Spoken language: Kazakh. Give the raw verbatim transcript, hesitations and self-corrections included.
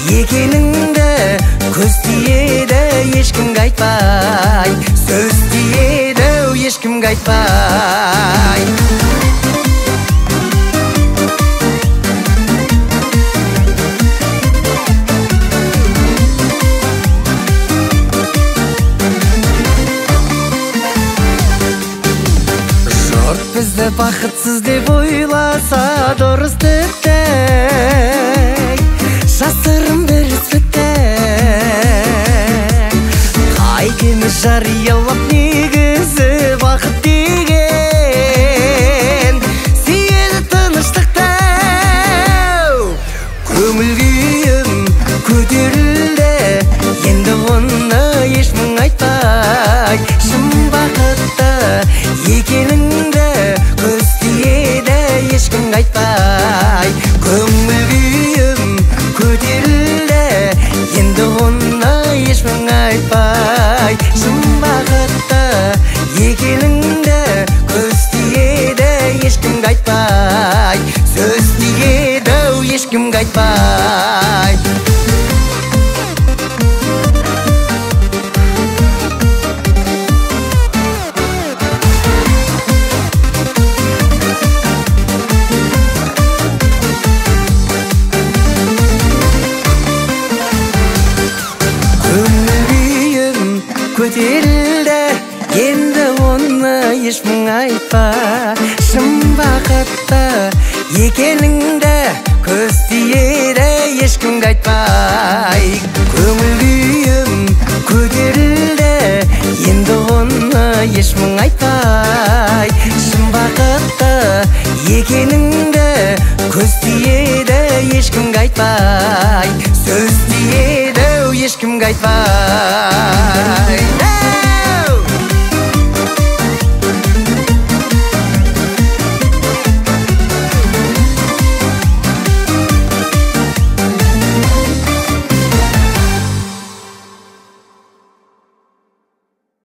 екеніңді көз тиеді ешкімге айтпай, сөз тиеді ешкімге айтпай. Жұрт бізді бақытсыз деп ойласа дұрыс тіпті, жасырын бір іспетті. Қайтеміз жариялап негізі бақыт деген, сүйеді тыныштықты. Көңіл күйім көтерілді, енді оны ешмің айтпай, шын бақытты екеніңді көз тиеді ешкімге айтпай. Көңіл күйім көтерілді, енді оны ешмің айтпай, шын бақытты екеніңді көз тиеді ешкімге айтпай, сөз тиеді ешкімге айтпай. Көтерілді, енді оны ешмің айтпа, шын бақытты екеніңді көз тиеді ешкімге айтпай. Көңіл күйім көтерілді, енді оны ешмің айтпай, шын бақытты екеніңді көз тиеді ешкімге айтпай, сөз тиеді ешкімге айтпай.